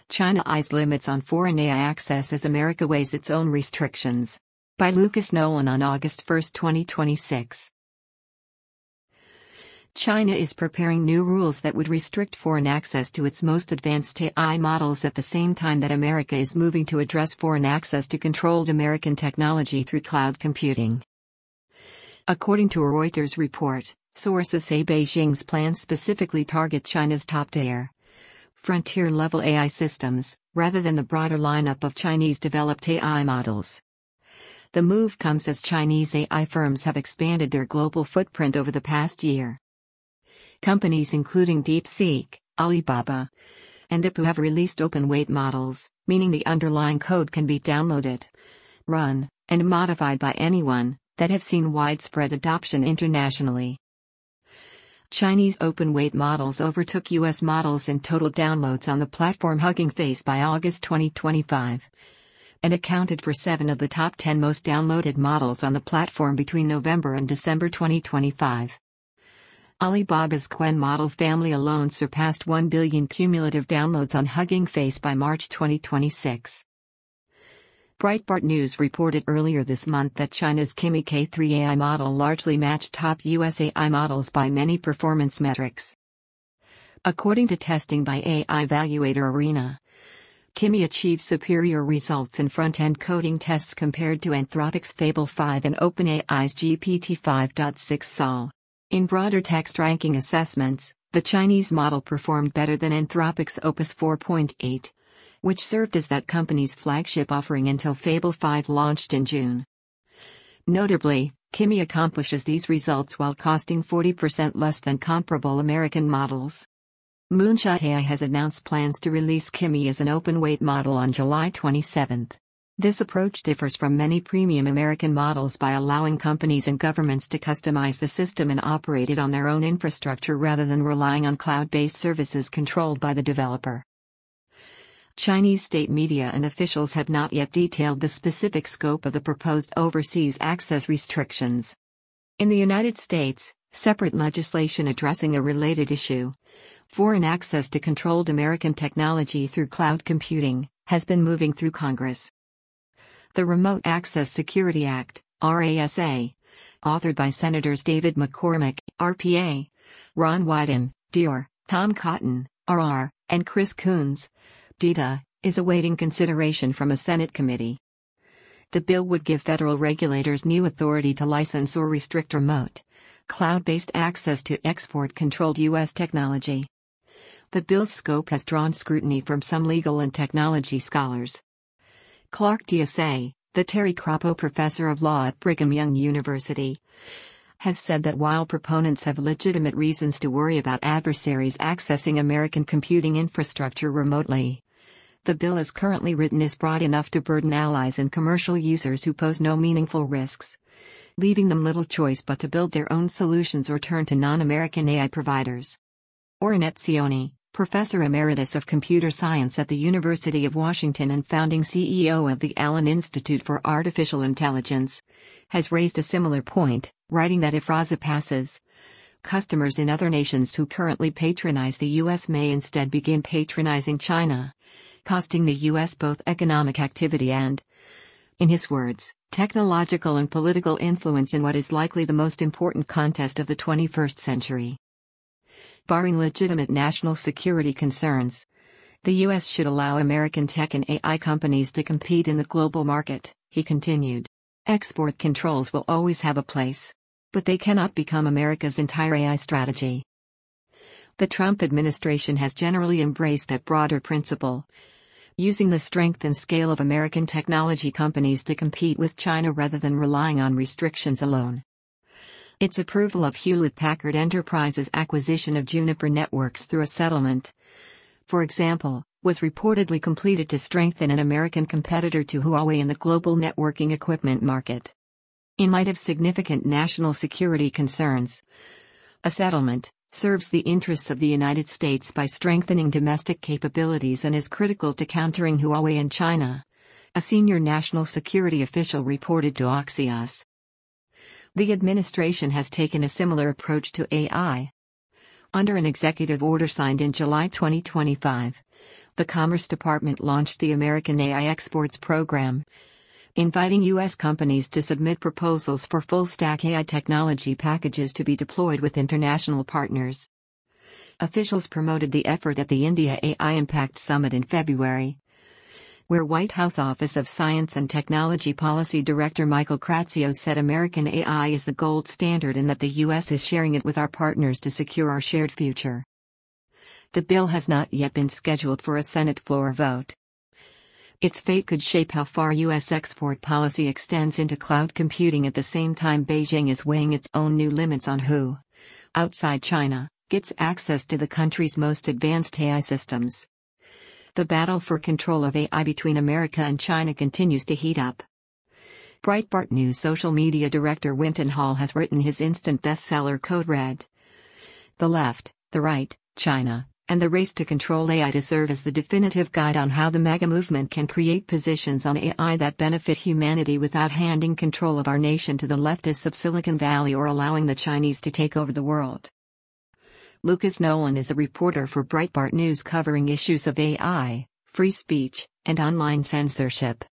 China eyes limits on foreign AI access as America weighs its own restrictions. By Lucas Nolan on August 1, 2026. China is preparing new rules that would restrict foreign access to its most advanced AI models at the same time that America is moving to address foreign access to controlled American technology through cloud computing. According to a Reuters report, sources say Beijing's plans specifically target China's top-tier, frontier-level AI systems, rather than the broader lineup of Chinese-developed AI models. The move comes as Chinese AI firms have expanded their global footprint over the past year. Companies including DeepSeek, Alibaba, and Zhipu have released open-weight models, meaning the underlying code can be downloaded, run, and modified by anyone, that have seen widespread adoption internationally. Chinese open-weight models overtook U.S. models in total downloads on the platform Hugging Face by August 2025, and accounted for 7 of the top 10 most downloaded models on the platform between November and December 2025. Alibaba's Qwen model family alone surpassed 1 billion cumulative downloads on Hugging Face by March 2026. Breitbart News reported earlier this month that China's Kimi K3 AI model largely matched top US AI models by many performance metrics. According to testing by AI evaluator Arena, Kimi achieved superior results in front-end coding tests compared to Anthropic's Fable 5 and OpenAI's GPT-5.6 Sol. In broader text ranking assessments, the Chinese model performed better than Anthropic's Opus 4.8, which served as that company's flagship offering until Fable 5 launched in June. Notably, Kimi accomplishes these results while costing 40% less than comparable American models. Moonshot AI has announced plans to release Kimi as an open-weight model on July 27. This approach differs from many premium American models by allowing companies and governments to customize the system and operate it on their own infrastructure rather than relying on cloud-based services controlled by the developer. Chinese state media and officials have not yet detailed the specific scope of the proposed overseas access restrictions. In the United States, separate legislation addressing a related issue, foreign access to controlled American technology through cloud computing, has been moving through Congress. The Remote Access Security Act, RASA, authored by Senators David McCormick, RPA, Ron Wyden, DR, Tom Cotton, RR, and Chris Coons, DITA, is awaiting consideration from a Senate committee. The bill would give federal regulators new authority to license or restrict remote, cloud-based access to export-controlled U.S. technology. The bill's scope has drawn scrutiny from some legal and technology scholars. Clark D'Assay, the Terry Crapo Professor of Law at Brigham Young University, has said that while proponents have legitimate reasons to worry about adversaries accessing American computing infrastructure remotely, the bill as currently written is broad enough to burden allies and commercial users who pose no meaningful risks, leaving them little choice but to build their own solutions or turn to non-American AI providers. Oren Etzioni, Professor Emeritus of Computer Science at the University of Washington and founding CEO of the Allen Institute for Artificial Intelligence, has raised a similar point, writing that if RASA passes, customers in other nations who currently patronize the U.S. may instead begin patronizing China, costing the U.S. both economic activity and, in his words, technological and political influence in what is likely the most important contest of the 21st century. Barring legitimate national security concerns, the U.S. should allow American tech and AI companies to compete in the global market, he continued. Export controls will always have a place, but they cannot become America's entire AI strategy. The Trump administration has generally embraced that broader principle, using the strength and scale of American technology companies to compete with China rather than relying on restrictions alone. Its approval of Hewlett-Packard Enterprise's acquisition of Juniper Networks through a settlement, for example, was reportedly completed to strengthen an American competitor to Huawei in the global networking equipment market. In light of significant national security concerns, a settlement serves the interests of the United States by strengthening domestic capabilities and is critical to countering Huawei in China, a senior national security official reported to Axios. The administration has taken a similar approach to AI. Under an executive order signed in July 2025, The Commerce Department launched the American AI Exports Program, inviting U.S. companies to submit proposals for full-stack AI technology packages to be deployed with international partners. Officials promoted the effort at the India AI Impact Summit in February, where White House Office of Science and Technology Policy Director Michael Kratzios said American AI is the gold standard and that the U.S. is sharing it with our partners to secure our shared future. The bill has not yet been scheduled for a Senate floor vote. Its fate could shape how far U.S. export policy extends into cloud computing at the same time Beijing is weighing its own new limits on who, outside China, gets access to the country's most advanced AI systems. The battle for control of AI between America and China continues to heat up. Breitbart News social media director Wynton Hall has written his instant bestseller Code Red. The left, the right, China, and the race to control AI to serve as the definitive guide on how the MAGA movement can create positions on AI that benefit humanity without handing control of our nation to the leftists of Silicon Valley or allowing the Chinese to take over the world. Lucas Nolan is a reporter for Breitbart News covering issues of AI, free speech, and online censorship.